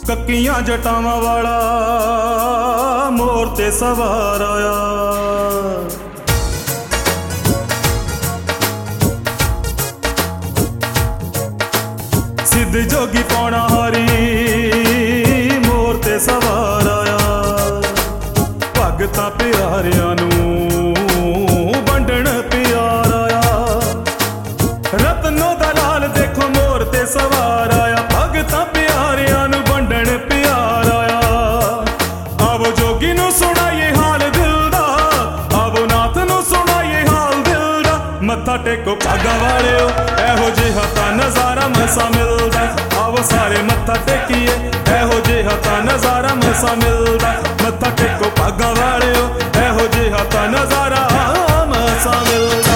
ਕੱਕੀਆਂ ਜਟਾਵਾਂ ਵਾਲਾ ਮੋਰ ਤੇ ਸਵਾਰ ਆਇਆ। ਸਿੱਧ ਜੋਗੀ ਪੌਣਾ ਹਾਰੀ ਮੋਰ ਤੇ ਸਵਾਰ ਆਇਆ। ਭਗਤਾਂ ਪਿਆਰਿਆਂ ਨੂੰ ਵੰਡਣ ਪਿਆਰ ਆਇਆ। ਰਤਨੋ ਦਾ ਲਾਲ ਦੇਖੋ ਮੋਰ ਤੇ ਸਵਾਰ ਆਇਆ। ਭਗਤਾਂ ਪਿਆਰਿਆਂ ਨੂੰ ਵੰਡਣ ਪਿਆਰ ਆਇਆ। ਆਵੋ ਜੋਗੀ ਨੂੰ ਸੁਣਾਈਏ ਹਾਲ ਦਿਲ ਦਾ, ਆਵੋ ਨਾਥ ਨੂੰ ਸੁਣਾਈਏ ਹਾਲ ਦਿਲ ਦਾ। ਮੱਥਾ ਟੇਕੋ ਭਾਗਾਂ ਵਾਲਿਓ, ਇਹੋ ਜਿਹਾ ਤਾਂ ਨਜ਼ਾਰਾ ਮਸਾਂ ਮਿਲਦਾ। ਆਵੋ ਸਾਰੇ ਮੱਥਾ ਟੇਕੀਏ, ਇਹੋ ਜਿਹਾ ਤਾਂ ਨਜ਼ਾਰਾ ਮਸਾਂ ਮਿਲਦਾ। ਮੱਥਾ ਟੇਕੋ ਭਾਗਾਂ ਵਾਲਿਓ, ਇਹੋ ਜਿਹਾ ਤਾਂ ਨਜ਼ਾਰਾ ਮਸਾਂ ਮਿਲਦਾ।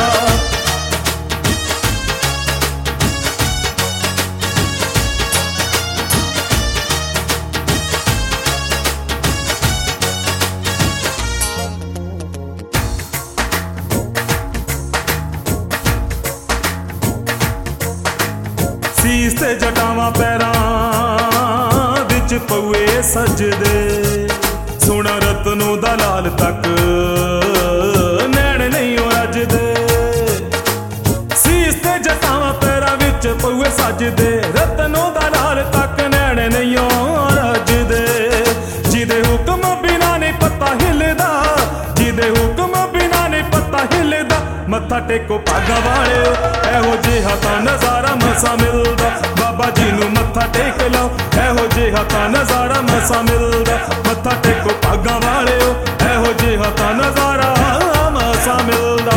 ਸੀਸ ਤੇ ਜਟਾਵਾਂ ਪੈਰਾਂ ਵਿੱਚ ਪਊਏ ਸਜਦੇ। ਸੁਣ ਰਤਨੋਂ ਦਾ ਲਾਲ ਤੱਕ ਨੈਣ ਨਹੀਂ ਉਹ ਰੱਜਦੇ। ਸੀਸ ਤੇ ਜਟਾਵਾਂ ਪੈਰਾਂ ਵਿੱਚ ਪਊਏ ਸਜਦੇ। ਰਤਨੋਂ ਦਾ ਲਾਲ ਤੱਕ ਨੈਣ ਨਹੀਂ ਉਹ ਰੱਜਦੇ। ਜਿਹਦੇ ਹੁਕਮ ਬਿਨਾਂ ਨਹੀਂ ਪੱਤਾ ਹਿੱਲਦਾ, ਜਿਹਦੇ ਹੁਕਮ ਬਿਨਾਂ ਨਹੀਂ ਪੱਤਾ ਹਿੱਲਦਾ। ਮੱਥਾ ਟੇਕੋ ਭਾਗਾਂ ਵਾਲਿਓ, ਇਹੋ ਜਿਹਾ ਤਾਂ ਨਜ਼ਾਰਾ ਮਸਾਂ ਮਿਲਦਾ। ਬਾਬਾ ਜੀ ਨੂੰ ਮੱਥਾ ਟੇਕ ਲਓ, ਇਹੋ ਜਿਹਾ ਤਾਂ ਨਜ਼ਾਰਾ ਮਸਾਂ ਮਿਲਦਾ। ਮੱਥਾ ਟੇਕੋ ਭਾਗਾਂ ਵਾਲਿਓ, ਇਹੋ ਜਿਹਾ ਤਾਂ ਨਜ਼ਾਰਾ ਮਸਾਂ ਮਿਲਦਾ।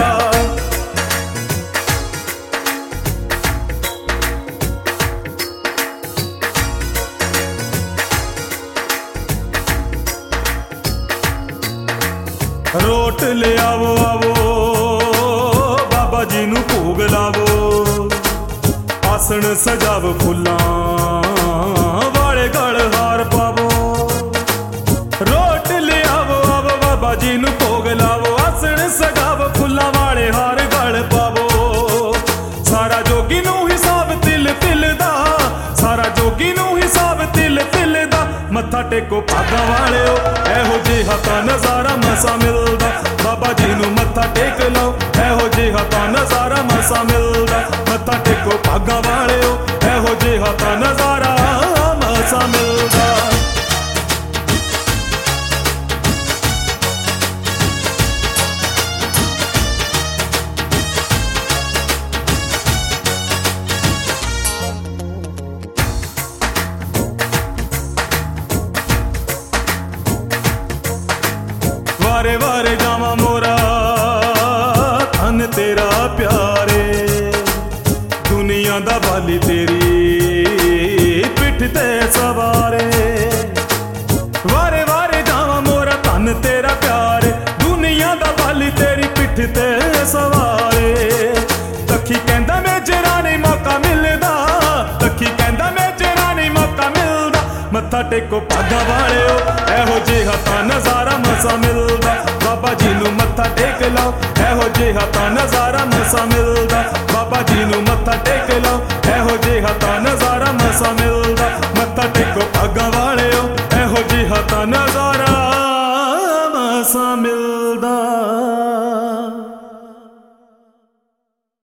ਰੋਟ ਲਿਆਵੋ ਆਵੋ ਬਾਬਾ ਜੀ ਨੂੰ ਭੋਗ ਲਾਵੋ। ਆਸਣ ਸਜਾਵ ਫੁੱਲਾਂ ਵਾਲੇ ਗਲ ਹਾਰ ਪਾਵੋ। ਰੋਟ ਲਿਆਵੋ ਆਵੋ ਬਾਬਾ ਜੀ ਨੂੰ ਭੋਗ ਲਾਵੋ। ਆਸਣ ਸਜਾਵ ਫੁੱਲਾਂ ਵਾਲੇ ਹਾਰ ਗਲ ਪਾਵੋ। ਸਾਰਾ ਜੋਗੀ ਨੂੰ ਹਿਸਾਬ ਤਿਲ ਤਿਲ ਦਾ, ਸਾਰਾ ਜੋਗੀ ਨੂੰ ਹਿਸਾਬ ਤਿਲ ਤਿਲ ਦਾ। ਮੱਥਾ ਟੇਕੋ ਭਾਗਾਂ ਵਾਲਿਓ, ਇਹੋ ਜਿਹਾ ਤਾਂ ਨਜ਼ਾਰਾ ਮਸਾਂ ਮਿਲਦਾ। ਬਾਬਾ ਜੀ ਨੂੰ ਮੱਥਾ ਟੇਕ ਲਓ, ਇਹੋ ਜਿਹਾ ਤਾਂ ਨਜ਼ਾਰਾ ਮਸਾਂ ਮਿਲਦਾ। ਮੱਥਾ ਟੇਕੋ ਭਾਗਾਂ ਵਾਲਿਓ, ਇਹੋ ਜਿਹਾ ਤਾਂ ਨਜ਼ਾਰਾ ਮਸਾਂ ਮਿਲਦਾ। ਵਾਰੇ ਵਾਰੇ ਜਾਵਾਂ ਮੋਰਾ ਧਨ ਤੇਰਾ ਪਿਆਰੇ। ਦੁਨੀਆ ਦਾ ਵਾਲੀ ਤੇਰੀ ਪਿੱਠ ਤੇ ਸਵਾਰੇ। ਵਾਰੇ ਵਾਰੇ ਜਾਵਾਂ ਮੋਰਾ ਧਨ ਤੇਰਾ ਪਿਆਰੇ। ਦੁਨੀਆ ਦਾ ਵਾਲੀ ਤੇਰੀ ਪਿੱਠ ਤੇ ਸਵਾਰੇ। ਤਖੀ ਕਹਿੰਦਾ ਮੇਜਰਾਂ ਨਹੀਂ ਮੌਕਾ ਮਿਲਦਾ, ਤਖੀ ਕਹਿੰਦਾ ਮੇਜਰਾਂ ਨਹੀਂ ਮੌਕਾ ਮਿਲਦਾ। ਮੱਥਾ ਟੇਕੋ ਭਾਗਾਂ ਵਾਲਿਓ, ਇਹੋ ਜਿਹਾ ਤਾਂ ਨਜ਼ਾਰਾ ਮਸਾਂ ਮਿਲਦਾ। ਬਾਬਾ ਜੀ ਨੂੰ ਮੱਥਾ ਟੇਕ ਲਓ, ਇਹੋ ਜਿਹਾ ਤਾਂ ਨਜ਼ਾਰਾ ਮਸਾਂ ਮਿਲਦਾ। ਬਾਬਾ ਜੀ ਨੂੰ ਮੱਥਾ ਟੇਕ ਲਓ, ਇਹੋ ਜਿਹਾ ਤਾਂ ਨਜ਼ਾਰਾ ਮਸਾਂ ਮਿਲਦਾ। ਮੱਥਾ ਟੇਕੋ ਭਾਗਾਂ ਵਾਲਿਓ, ਇਹੋ ਜਿਹਾ ਤਾਂ ਨਜ਼ਾਰਾ ਮਸਾਂ ਮਿਲਦਾ।